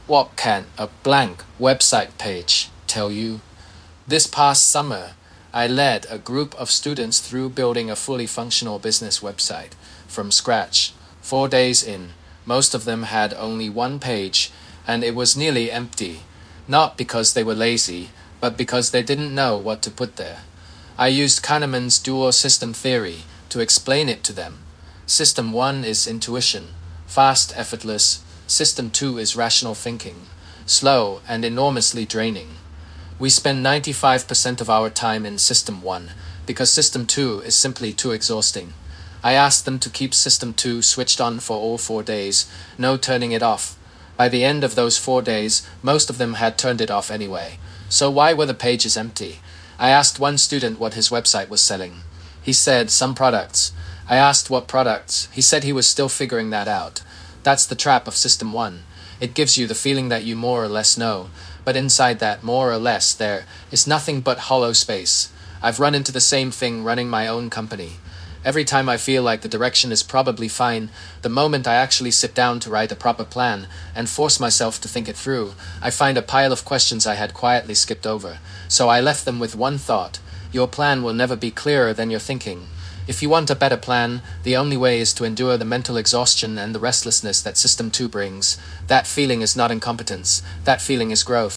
What can a blank website page tell you? This past summer, I led a group of students through building a fully functional business website from scratch. 4 days in, most of them had only one page, and it was nearly empty, not because they were lazy, but because they didn't know what to put there. I used Kahneman's dual system theory to explain it to them. System 1 is intuition, fast, effortless. System 2 is rational thinking, slow and enormously draining. We spend 95% of our time in System 1 because System 2 is simply too exhausting. I asked them to keep System 2 switched on for all 4 days, no turning it off. By the end of those 4 days, most of them had turned it off anyway. So why were the pages empty? I asked one student what his website was selling. He said some products. I asked what products. He said he was still figuring that out. That's the trap of System 1. It gives you the feeling that you more or less know, but inside that more or less there is nothing but hollow space. I've run into the same thing running my own company. Every time I feel like the direction is probably fine, the moment I actually sit down to write a proper plan and force myself to think it through, I find a pile of questions I had quietly skipped over. So I left them with one thought: your plan will never be clearer than your thinking. If you want a better plan, the only way is to endure the mental exhaustion and the restlessness that System 2 brings. That feeling is not incompetence. That feeling is growth.